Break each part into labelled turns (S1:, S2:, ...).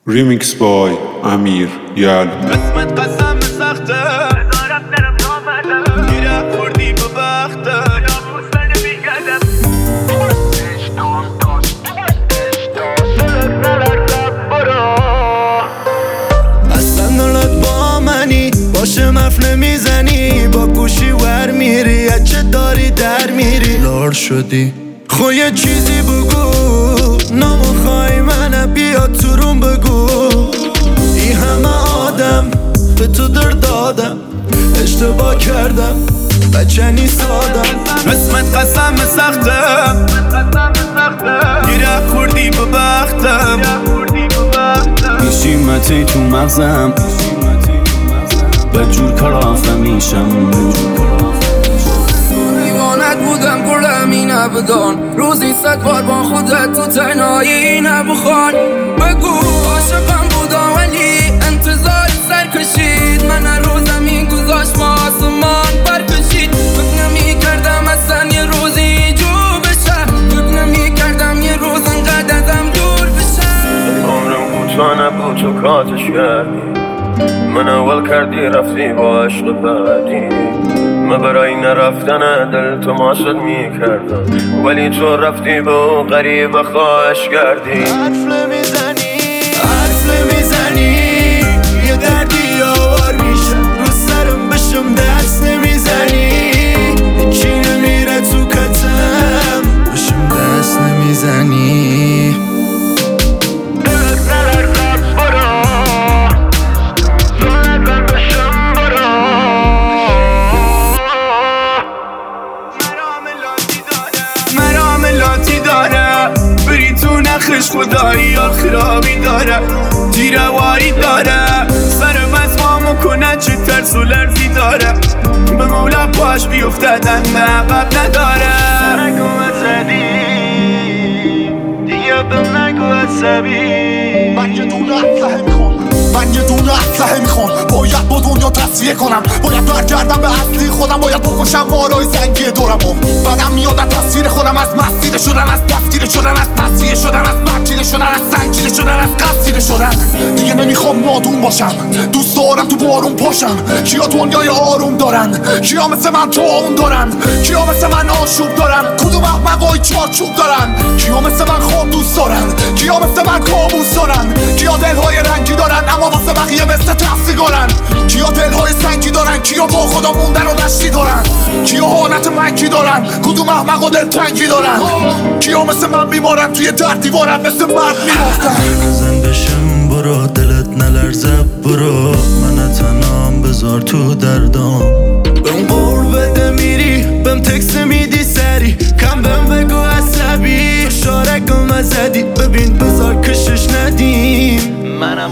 S1: Remix by امیر یال.
S2: قسمت قسم سخته هزارم درم نامده گیره خوردی به بخته یا موسن بیگدم
S3: اصلا دلت با منی باشه مف نمیزنی با گوشی ور میری چه داری در میری لار شدی خو یه چیزی بگو نمیخوای منو بیا تو روم بگو ای همه آدم به تو در دادم اشتباه کردم بچنی سادم
S2: قسمت قسم سخته گیره خوردی به بختم
S4: بیشیمتی تو مغزم به جور کلافه میشم
S5: دیوانت بودم کلم این ابدان روزی 100 بار با خودت تو تنهایی این بخوان بگو عاشقم بودم ولی انتظار سر کشید من هر روزم این گذاشت ما آسمان برکشید فکر نمی کردم اصلا یه روزی جو بشه فکر نمی کردم یه روز انقدر ازم دور بشه
S6: عمرم کوتاه نبود تو کاتش کردی من اول کردی رفتی با عشق بعدی من برای نرفتن دل تو ماسد میکردم ولی تو رفتی به اون غریب خواهش کردی
S3: حرف نمیزنی یه دردی آوار میشه رو سرم بشم دست نمیزنی کی نمیره تو کتم بشم دست نمیزنی
S2: نخش خدایی آخرابی داره تیروایی داره سرم از ما مکنه چه ترس و لرزی داره به مولا پاش بیفتدن به عقب نداره نگو مزدی دیگه بهم نگو عصبی
S7: من یه دونه اسلحه میخوام باید با دنیا تصفیه کنم باید برگردم به اصلی خودم باید بکشم بالای زنگی دورمو بعدم میاد از تصویر خودم از مسیر شدن از دستگیر شدن از تصفیه شدن از مکیره شدن از سنگیره شدن از قصیره شدن دیگه نمیخوام نادون باشم دوست دارم تو بارون پاشم کیا دنیای آروم دارن کیا مثل من تو اون دارن کیا مثل من آشوب دارن کدوم احمقای چارچوب دارن کیا مثل من خواب دوست دارن کیا مثل من کابوس دارن کیا دلهای رنگی دارن اما واسه بقیه مثل تفسیگارن کیا دلهای سنگی دارن کیا با خدا موندن و دشتی دارن کیا حالت منکی دارن کدوم احمق و دلتنگی دارن کیا مثل من بیمارن توی در دیوارن مثل مرد میمافتن
S3: زن بشم برو دلت نلرزه برو من تنام بذار تو دردام بهم قول بده میری بهم تکس میدی سری کم بهم بگو عصبی شارکم ازدی ببین بذار کشش ندیم
S4: منم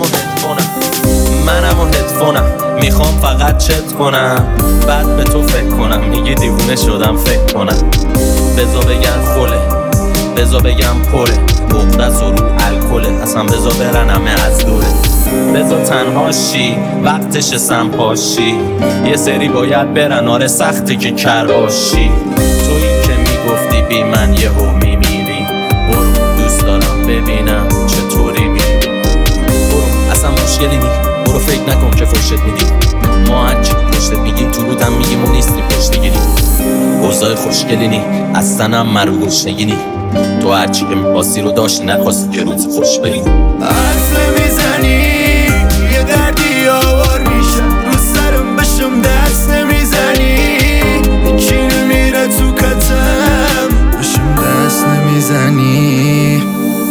S4: و هدفونم میخوام فقط چت کنم بعد به تو فکر کنم میگی دیوونه شدم فکر کنم بزا بگم خوله بزا بگم پره بغدست و رو الکله اصلا بزا برن همه از دوره بزا تنهاشی وقتش سمپاشی یه سری باید برن آره سختی که کرباشی تویی که میگفتی بی من یهو میمیری برو دوست دارم ببینم چطوری میری برو اصلا مشکلی نی برو فکر نکن که فرشت میدی ما هرچی پشتت میگیم تو رودم میگیم و نیستی پشتگیری اوضاع خوشگلی نی اصلا هم مرو گشنگی نی تو هرچی که میخواستی رو داشتی نخواستی که روز خوش بری
S3: حرف نمیزنی یه دردی آوار میشه رو سرم بشم دست نمیزنی کی نمیره تو کتم بشم دست نمیزنی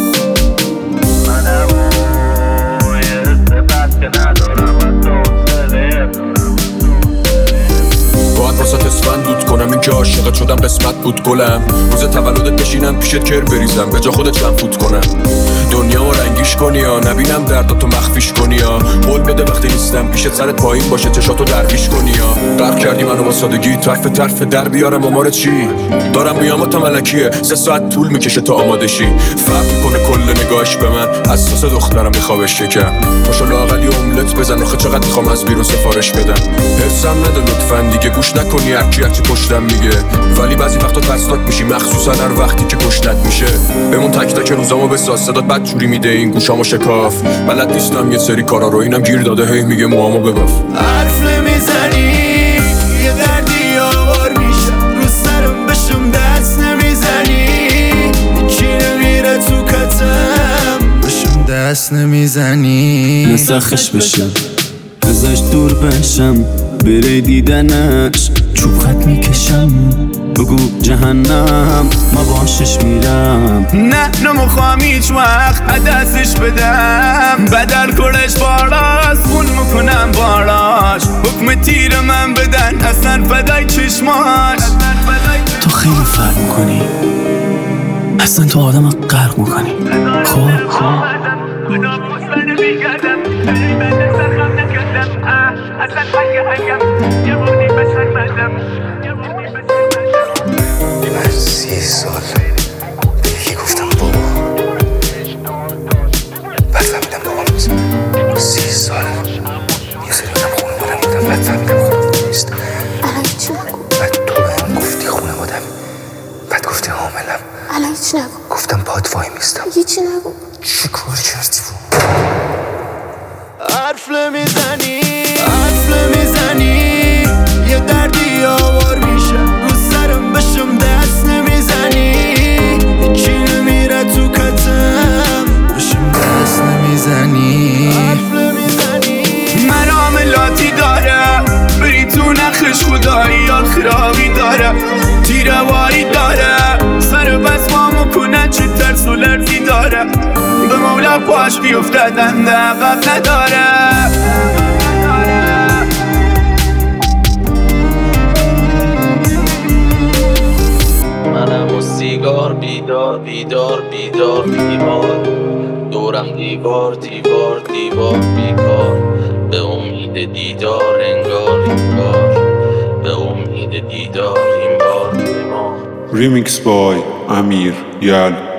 S8: باید واسه اسفند دود کنم این که عاشقت شدم قسمت بود گلم روز تولدت بشینم پیشت کر بریزم به جا خودت چند فوت کنم دنیا و رنگیش کنی یا نبینم درداتو مخفیش کنی یا قول بده وقتی نیستم پیشت سرت پایین باشه چشاتو درفیش کنی یا غرق کردی منو با سادگی طرف در بیارم امار چی دارم میام تا ملکیه 3 ساعت طول میکشه تا آماده شی فرق میکنه کل نگاهش به من اساس دخترم میخوابش شکم پاشو لااقلی املت بزن آخه چقدر میخوام از بیرون سفارش بدم حرصم نده لطفا دیگه گوش نکنی هرکی پشتم میگه ولی بعضی وقتا ترسناک میشی، مخصوصا هر وقتی که کشتت میشه. بمون تک تک روزامو بساز، صدات بد جوری میده این گوشامو شکاف. بلد نیستم یه سری کارا رو، اینم گیر داده هی میگه موامو بباف.
S3: حرف نمیزنی یه دردی آوار میشه، رو سرم بشم دست نمیزنی، کی نمیره تو کتم بشم دست نمیزنی.
S9: نسخش بشم ازش دور بشم، بره دیدنش چوب خط میکشم، بگو جهنم ما باشش میرم.
S2: نه نمیخوام هیچ وقت دستش بدم، بدل کلش بالاست خون میکنم بالاش، حکم تیر من بدن اصلا فدای چشماش.
S9: تو خیلی فرق میکنی، اصلا تو آدم غرق میکنی. خب
S10: من 30 سال به یکی گفتم بابا، بعد فهمیدم بابا نیست. 30 سال یه سری آدم خونه مادم بودم، بعد فهمیدم خونه نیست.
S11: الان هیچ نگو.
S10: بعد تو بهم گفتی خونه مادم، بعد گفتی حاملم.
S11: الان هیچ نگو.
S10: گفتم پات وای میستم.
S11: هیچی نگو.
S10: چی کاری کردی؟
S3: حرف نمیزنی یه دردی آوار میشه، رو سرم بشم دست نمیزنی، کی نمیره تو کتم بشم دست نمیزنی.
S2: من عاملاتی داره بری تو نخش، خدایی یا خرابی داره، تیروایی داره، سر بس ما مکنه چه ترس و لرزی داره، به مولا پاش بیفتدن عقب نداره.
S4: منم و سیگار بیدار بیدار بیدار بیمار، دورم دیوار دیوار دیوار بیکار، به امید دیدار انگار انگار، به امید دیدار این بار.
S1: Remix by Amir Yal.